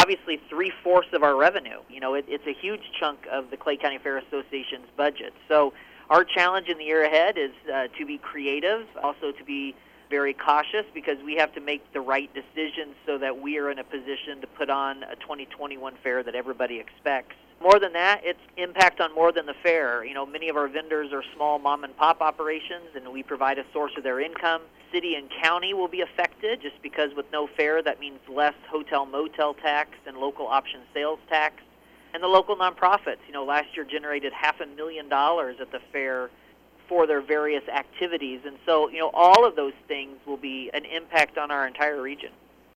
obviously three-fourths of our revenue. It's a huge chunk of the Clay County Fair Association's budget. So our challenge in the year ahead is to be creative, also to be very cautious, because we have to make the right decisions so that we are in a position to put on a 2021 fair that everybody expects. More than that, it's impact on more than the fair. Many of our vendors are small mom-and-pop operations, and we provide a source of their income. City and county will be affected just because with no fair, that means less hotel-motel tax and local option sales tax. And the local nonprofits, last year generated $500,000 at the fair for their various activities. And so, all of those things will be an impact on our entire region.